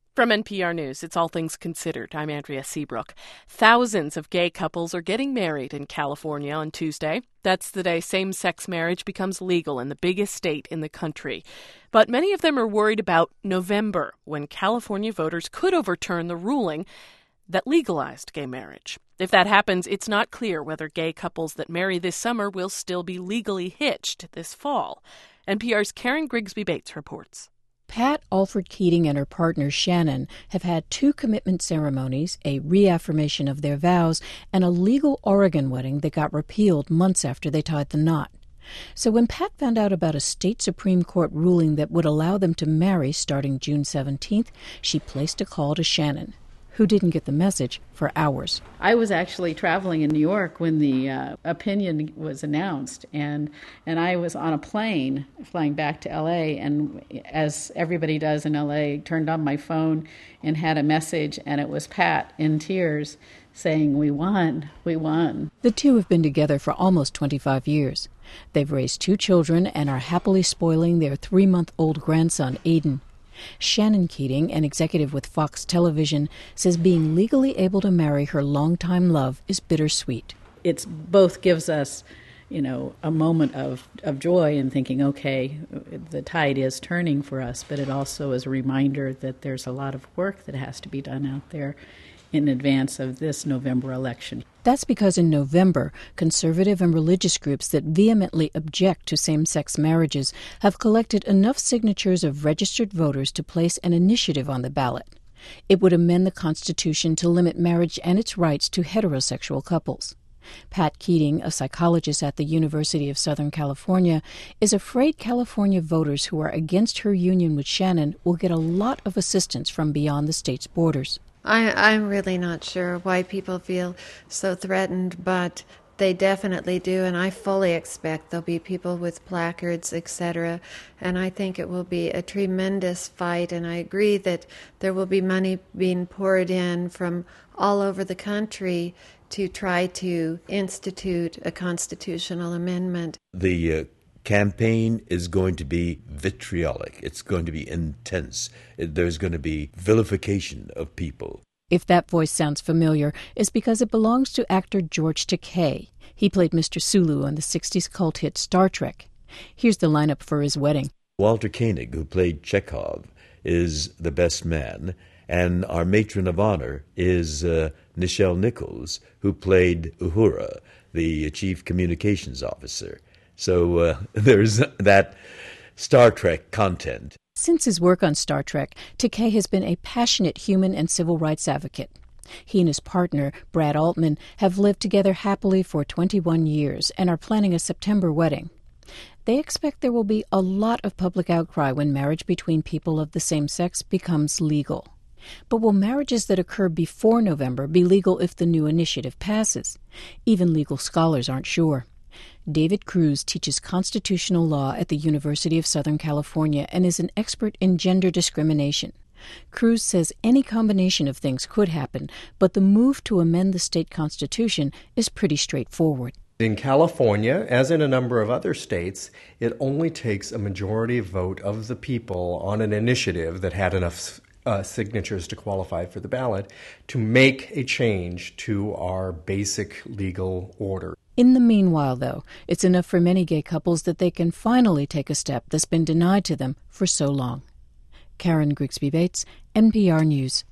From NPR News, it's All Things Considered. I'm Andrea Seabrook. Thousands of gay couples are getting married in California on Tuesday. That's the day same-sex marriage becomes legal in the biggest state in the country. But many of them are worried about November, when California voters could overturn the ruling that legalized gay marriage. If that happens, it's not clear whether gay couples that marry this summer will still be legally hitched this fall. NPR's Karen Grigsby Bates reports. Pat Alford Keating and her partner Shannon have had 2 commitment ceremonies, a reaffirmation of their vows, and a legal Oregon wedding that got repealed months after they tied the knot. So when Pat found out about a state Supreme Court ruling that would allow them to marry starting June 17th, she placed a call to Shannon, who didn't get the message for hours. I was actually traveling in New York when the opinion was announced, and I was on a plane flying back to L.A., and as everybody does in L.A., turned on my phone and had a message, and it was Pat in tears saying, "We won, we won." The two have been together for almost 25 years. They've raised 2 children and are happily spoiling their 3-month-old grandson, Aiden. Shannon Keating, an executive with Fox Television, says being legally able to marry her longtime love is bittersweet. It both gives us, a moment of joy in thinking, okay, the tide is turning for us, but it also is a reminder that there's a lot of work that has to be done out there in advance of this November election. That's because in November, conservative and religious groups that vehemently object to same-sex marriages have collected enough signatures of registered voters to place an initiative on the ballot. It would amend the Constitution to limit marriage and its rights to heterosexual couples. Pat Keating, a psychologist at the University of Southern California, is afraid California voters who are against her union with Shannon will get a lot of assistance from beyond the state's borders. I'm really not sure why people feel so threatened, but they definitely do, and I fully expect there'll be people with placards, etc., and I think it will be a tremendous fight, and I agree that there will be money being poured in from all over the country to try to institute a constitutional amendment. The campaign is going to be vitriolic. It's going to be intense. There's going to be vilification of people. If that voice sounds familiar, it's because it belongs to actor George Takei. He played Mr. Sulu on the 60s cult hit Star Trek. Here's the lineup for his wedding. Walter Koenig, who played Chekhov, is the best man, and our matron of honor is Nichelle Nichols, who played Uhura, the chief communications officer. So there's that Star Trek content. Since his work on Star Trek, Takei has been a passionate human and civil rights advocate. He and his partner, Brad Altman, have lived together happily for 21 years and are planning a September wedding. They expect there will be a lot of public outcry when marriage between people of the same sex becomes legal. But will marriages that occur before November be legal if the new initiative passes? Even legal scholars aren't sure. David Cruz teaches constitutional law at the University of Southern California and is an expert in gender discrimination. Cruz says any combination of things could happen, but the move to amend the state constitution is pretty straightforward. In California, as in a number of other states, it only takes a majority vote of the people on an initiative that had enough signatures to qualify for the ballot to make a change to our basic legal order. In the meanwhile, though, it's enough for many gay couples that they can finally take a step that's been denied to them for so long. Karen Grigsby Bates, NPR News.